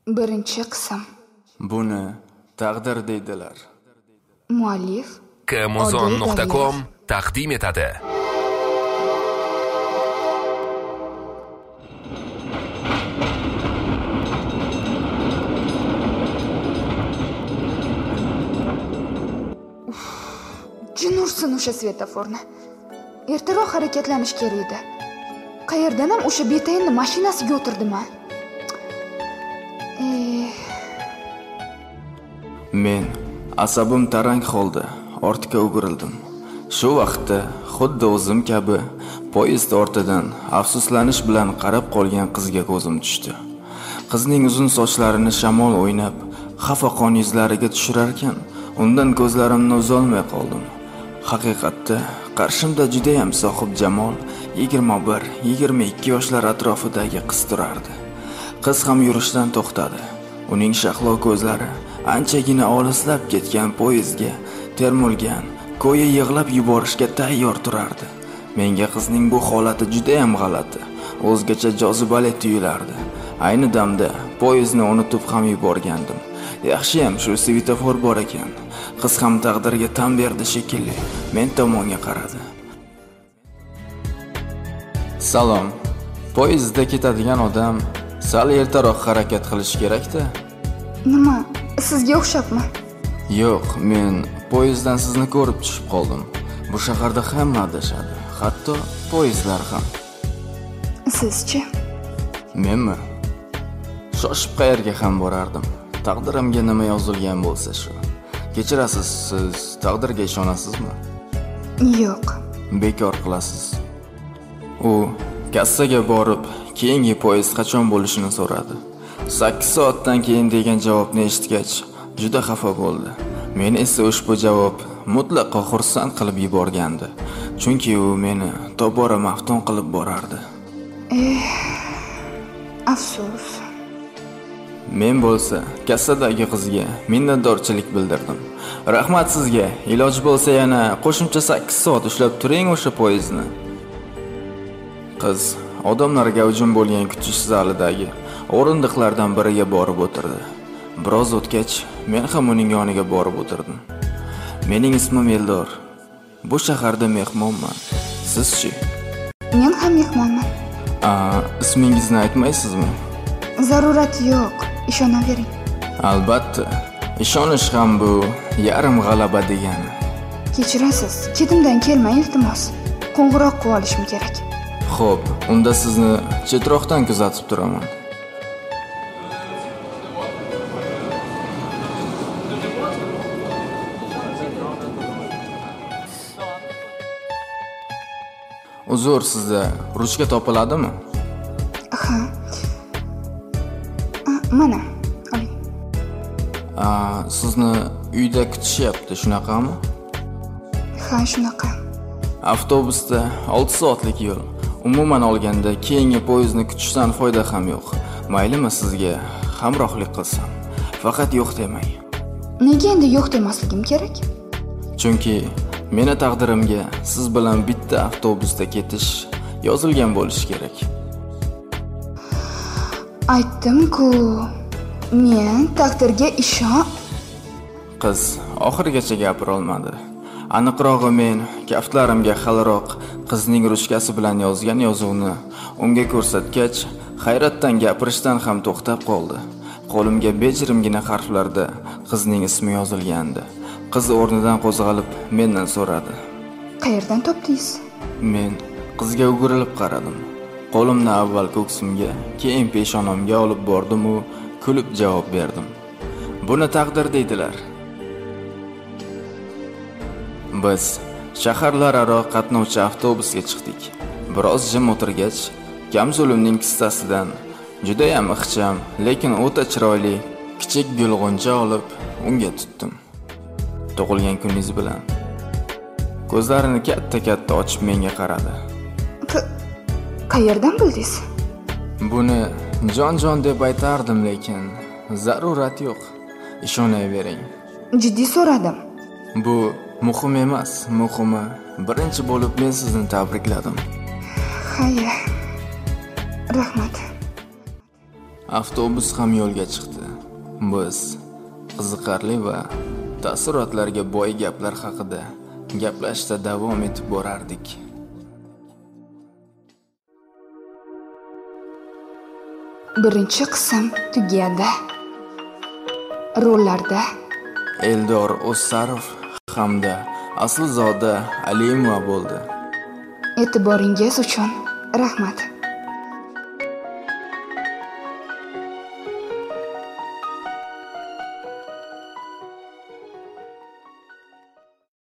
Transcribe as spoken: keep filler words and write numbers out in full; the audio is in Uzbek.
Birinchi qism. Buni taqdir deydilar. Muallif Kamozon nuqta com taqdim etadi. Jin ursin o'sha svetoforni. Ertaroq harakatlanish kerak edi. Qayerdan ham o'sha betayinni mashinasiga o'tirdim-a? Eh, Men asabim tarang holda ortga o'girildim. Shu vaqtda xuddi o'zim kabi poyezd ortidan afsuslanish bilan qarab qolgan qizga ko'zim tushdi. Qizning uzun sochlarini shamol o'ynab, xafaqon yuzlariga tushirar ekan, undan ko'zlarimni uzolmay qoldim. Haqiqatda qarshimda juda ham sohib jamol yigirma bir yigirma ikki yoshlar atrofidagi qiz turardi. Qiz ham yurishdan to'xtadi. Uning shahlo ko'zlari anchagina olislab ketgan poyezdga termulgan, ko'yi yig'lab yuborishga tayyor turardi. Menga qizning bu holati juda ham g'alati, o'zgacha jozibali tuyulardi. Ayni damda poyezdni unutib ham yuborgandim. Yaxshi ham shu svetofor bor ekan. Qiz ham taqdirga tan berdi shekilli. Men tomonga qaradi. Salom. Poyezdda ketadigan odam sal ertaroq harakat qilish kerak-da. Nima? Sizga o'xshabmi? Yo'q, men poyezddan sizni ko'rib tushib qoldim. Bu shaharda hamma adashadi, hatto poyezdlar ham. Sizchi? Menmi? Shoshib qayerga ham borardim. Taqdirimga nima yozilgan bo'lsa shu. Kechirasiz, siz taqdirga ishonasizmi? Yo'q. Bekor qilasiz. U kassaga borib, keyingi poyezd qachon bo'lishini so'radi. sakkiz soatdan keyin degan javobni eshitgach, juda xafa bo'ldi. Meni esa ushbu javob mutlaqo xursand qilib yuborgandi. Chunki u meni tobora maftun qilib borardi. Eh, afsus. Men bo'lsa kassadagi qizga minnatdorchilik bildirdim. Rahmat sizga. Iloj bo'lsa yana qo'shimcha sakkiz soat ushlab turing o'sha poyezdni. Qiz odamlarga hujum bo'lgan kutish zalidagi o'rindiqlardan biriga borib o'tirdi. Biroz o'tgach, men ham uning yoniga borib o'tirdim. Mening ismim Eldor. Bu shaharda mehmonman. Sizchi? Men ham mehmonman. A, ismingizni aytmaysizmi? Zarurati yo'q, ishonavering. Albatta. Ishonish ham bu yarim g'alaba degani. Kechirasiz, ketimdan kelmang iltimos. Qo'ng'iroq qilib olishim kerak. Xo'p, unda sizni chetroqdan kuzatib turaman. Uzr, sizda ruchka topiladimi? Ha. Mana, oling. A, sizni uyda kutishyapti, shunaqami? Ha, shunaqa. Avtobusda olti soatlik yo'l. Umuman olganda keyingi poyezdni kutishdan foyda ham yo'q. Maylimi sizga hamrohlik qilsam? Faqat yo'q demang. Nega endi yo'q demasligim kerak? Chunki meni taqdirimga siz bilan bitta avtobusda ketish yozilgan bo'lishi kerak. Aytdim-ku, men taqdirga ishon. Qiz oxirigacha gapira olmadi. Aniqrog'i men kaftlarimga xaliroq qizning ruchkasi bilan yozgan yozuvni unga ko'rsatgach, hayratdan gapirishdan ham to'xtab qoldi. Qo'limga bejirimgina harflarda qizning ismi yozilgandi. Qiz o'rnidan qo'zg'alib mendan so'radi. Qayerdan topdingiz? Men qizga o'girilib qaradim. Qo'limni avval ko'ksimga, keyin peshonamga olib bordim u kulib javob berdim. Buni taqdir deydilar. Biz shaharlararo qatnovchi avtobusga chiqdik. Biroz jim o'tirgach, Kamzulumning kissasidan juda ham ixcham, lekin o'ta chiroyli kichik gulg'uncha olib unga tutdim. Tug'ilgan kuningiz bilan. Ko'zlarini katta-katta ochib menga qaradi. Qayerdan bildingiz? Buni jon-jon deb aytardim, lekin zarurat yo'q. Ishonavering. Jiddiy so'radim. Bu muhim emas, muhimi birinchi bo'lib men sizni tabrikladim. Hayır. Rahmat. Avtobus ham yo'lga chiqdi. Biz qiziqarli va taassurotlarga boy gaplar haqida gaplashishda davom etib borardik. Birinchi qism tugadi. Rollarda Eldor O'sarov hamda Aslzoda Alimova bo'ldi. E'tiboringiz uchun rahmat.